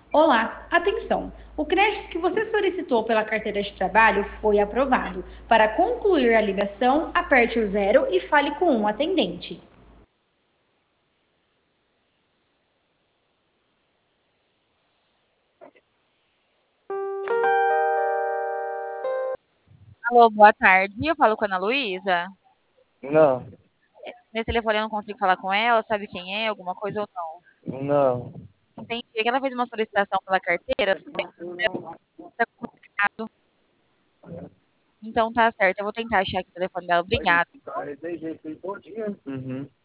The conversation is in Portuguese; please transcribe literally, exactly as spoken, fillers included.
Olá, atenção! O crédito que você solicitou pela carteira de trabalho foi aprovado. Para concluir a ligação, aperte o zero e fale com um atendente. Alô, boa tarde. Eu falo com a Ana Luísa. Não, Nesse telefone eu não consigo falar com ela, sabe quem é, alguma coisa ou não. não. Entendi. É que ela fez uma solicitação pela carteira, tá complicado. Então tá certo, eu vou tentar achar aqui o telefone dela. Obrigada. Uhum.